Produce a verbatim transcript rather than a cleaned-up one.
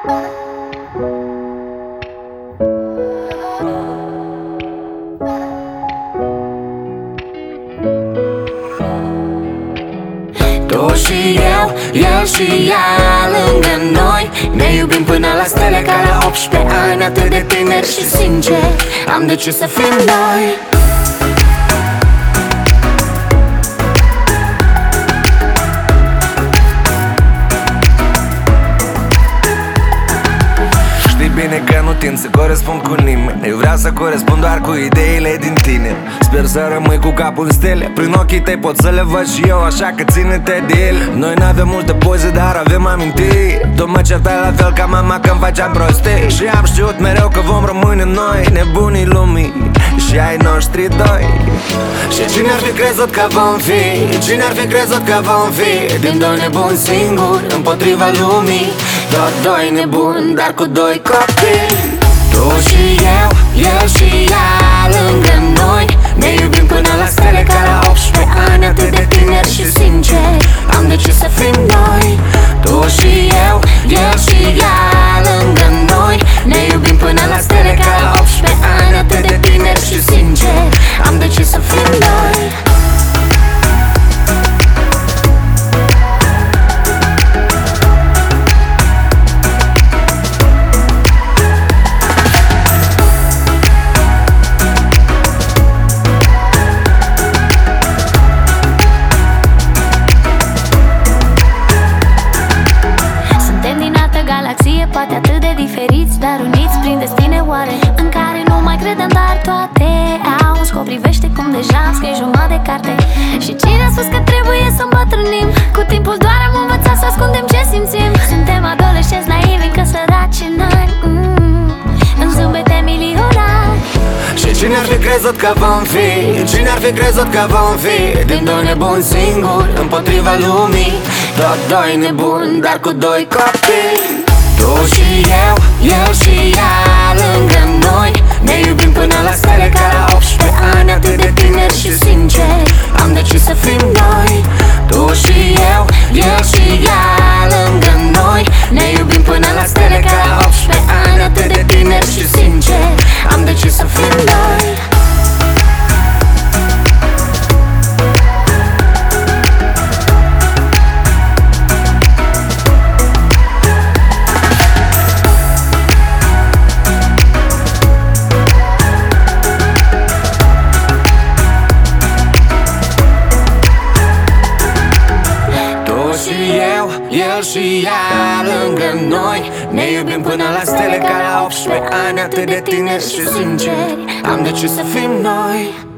Tu și eu, el și ea lângă noi, ne iubim până la stele ca la optsprezece ani. Atât de tineri și sinceri, am decis să fim noi. Bine că nu tind să corespund cu nimeni. Eu vreau să corespund doar cu ideile din tine. Sper să rămâi cu capul în stele. Prin ochii tăi pot să le văd și eu, așa că ține-te de ele. Noi n-avem multe poze, dar avem amintiri. Tu mă certai la fel ca mama când faceam prostii. Și am știut mereu că vom rămâne noi, nebunii lumii și ai noștri doi. Și cine ar fi crezut că vom fi, cine ar fi crezut că vom fi din doi nebuni singuri împotriva lumii. Tot doi nebuni, dar cu doi copii. Tu și eu, el și ea lângă noi, ne iubim până la stele ca la optsprezece ani. Atât de tineri și sinceri, am decis să fim noi. Tu și eu, el și ea lângă noi, ne iubim până la stele ca la optsprezece ani. Atât de tineri și sinceri, am decis să fim noi. Poate atât de diferiți, dar uniți prin destine oare, în care nu mai credem, dar toate au un scop. Privește cum deja am scris jumătate de carte. Și cine a spus că trebuie să îmbătrânim? Cu timpul doar am învățat să ascundem ce simțim. Suntem adolescenți naivi, încă săraci în ani, mm, în zâmbete milionari. Și cine ar fi crezut că vom fi, cine ar fi crezut că vom fi din doi nebuni singuri împotriva lumii. Tot doi nebuni, dar cu doi copii. Tu și eu, el și ea lângă noi, ne iubim până la stele ca la optsprezece ani. Atât de tineri și sinceri, am decis să fim noi. Tu și eu, el și ea lângă noi, ne iubim până la stele ca la optsprezece ani. Atât de tineri și sinceri, am decis să fim noi. El și ea lângă noi, ne iubim până la stele ca la optsprezece ani. Atât de tineri și sinceri, am decis să fim noi.